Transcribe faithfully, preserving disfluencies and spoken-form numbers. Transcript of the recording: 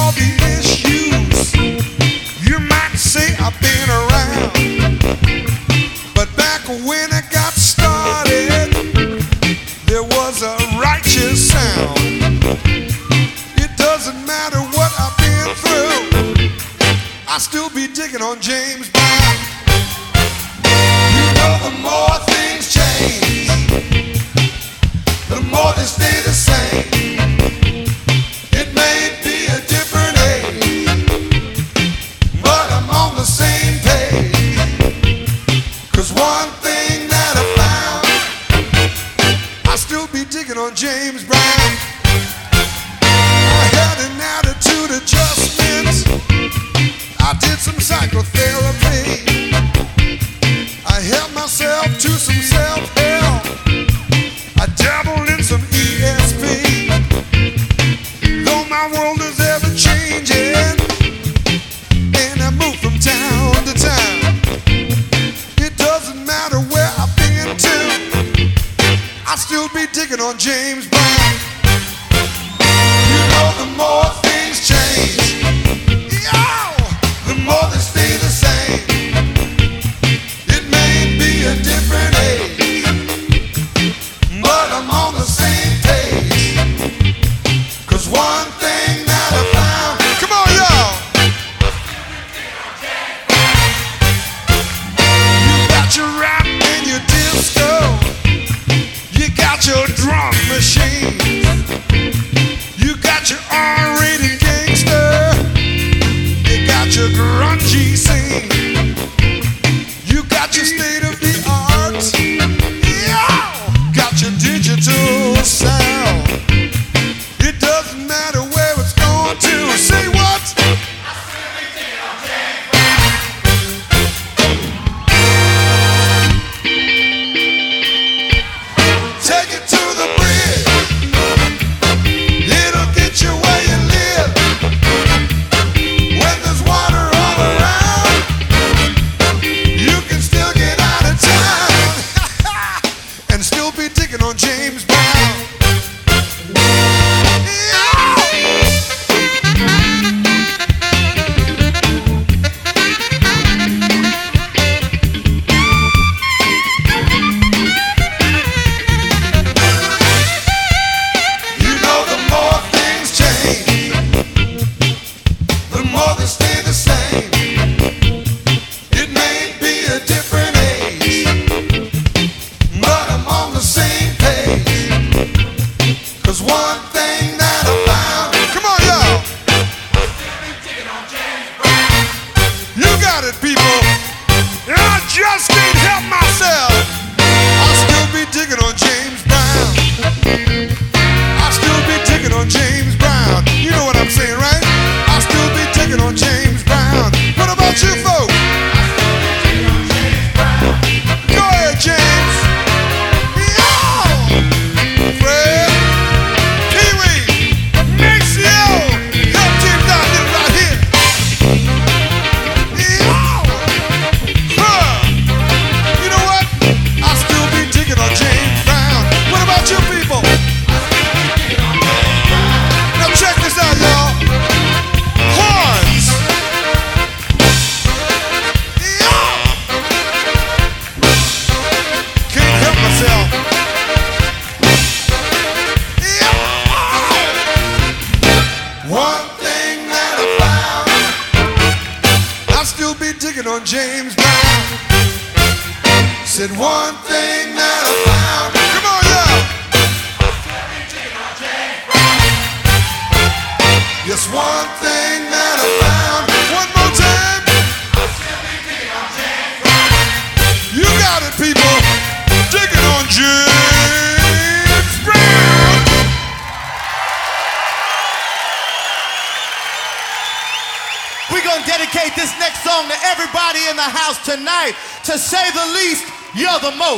all the issues. You might say I've been around, but back when I got started, there was a righteous sound. It doesn't matter what I've been through, I still be digging on James Brown. You know, the more things change, the more they stay the same. It may be a different age, but I'm on the same page. 'Cause one thing that I found, I still be digging on James Brown. I had an attitude adjustment, I did some psychotherapy, I held myself to some self-help, I dabbled in some E S P. Though my world is ever changing and I move from town to town, it doesn't matter where I've been to, I still be digging on James Brown. You know, the more things change, yo, the more they stay the same. It may be a different age, but I'm on the same page. 'Cause one thing that I found, come on y'all, you got your rap and your disco, you got your drum machine, you got your R-rated gangster, you got your grungy scene, you got your state of the art, yeah, got your digital sound. It doesn't matter where it's going to. Say what? Take it to the bridge, it'll get you where you live. When there's water all around, you can still get out of town and still be digging on James Brown. You know, the more things change, the more they stay the same. It may be a different age, but I'm on the same page. 'Cause one thing that I found, come on y'all, you got it people, I just can't help myself, I'll still be digging on James Brown. I'll still be digging on James Brown. You know what I'm saying, right? I'll still be digging on James Brown. What about you folks? Go ahead, James. Yo! Fred, Pee-wee, Maceo, help team down here right here. Yo! Huh. You know what? I'll still be digging on James Brown. What about you people? Now check this out, y'all. Horns. Yo! Can't help myself. Yo! One thing that I found, I'll still be digging on James Brown. Said one thing that I found, come on y'all. Yes, one thing that I found. One more time. You got it, people. Digging on James Brown. We're gonna dedicate this next song to everybody in the house tonight. To say the least, you're the most.